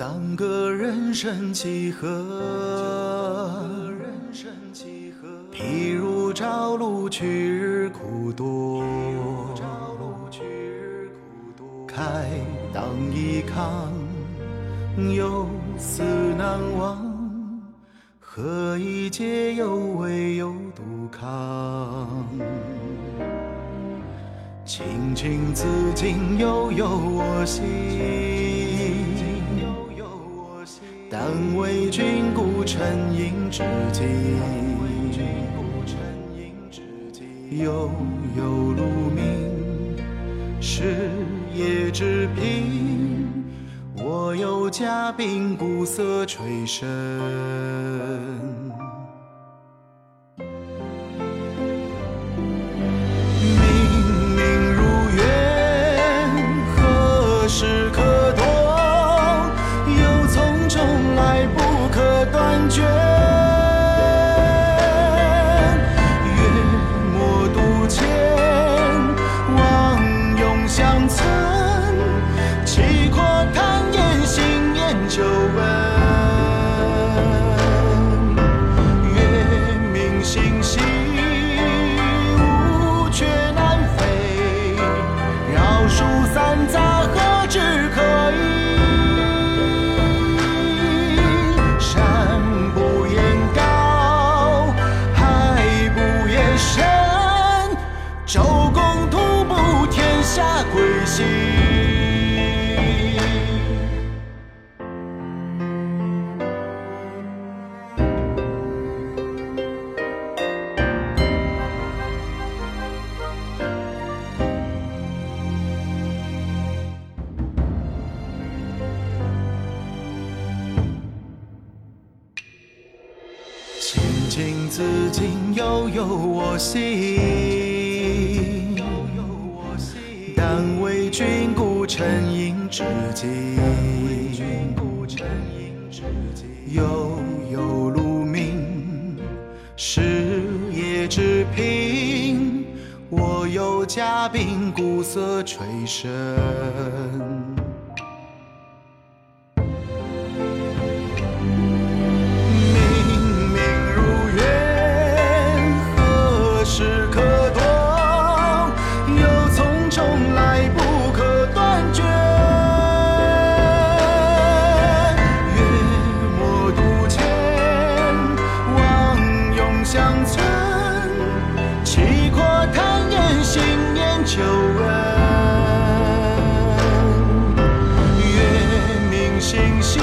当个人生几何，譬如朝露去日苦多，开当以慷，忧思难忘，何以解忧，唯有杜康。情情自禁，悠悠我心，但为君故沉吟至今。悠悠鹿鸣，是夜之苹，我有嘉宾，古色垂深。时可多，又从中来，不可断绝。月末渡前，望永相存。气阔谈言，心念久闻。月明星稀，乌鹊南飞。绕树三匝，何枝可依？山不言高，海不言深。周公吐哺，天下归心。情情自禁，悠悠我心，但为君故沉吟至今。悠悠鹿鸣，是夜之苹，我有嘉宾，古色垂深。相存，气阔谈言，心念久闻。月明星稀，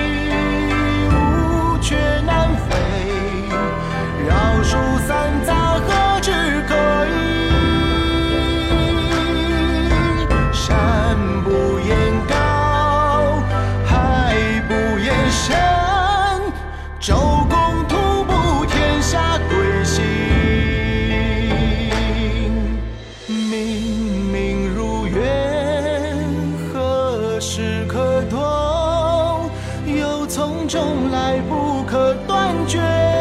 乌鹊南飞。绕树三匝，何枝可依？山不言高，海不言深。周公吐哺，天下归心。明明如月，何时可掇？又从中来，不可断绝。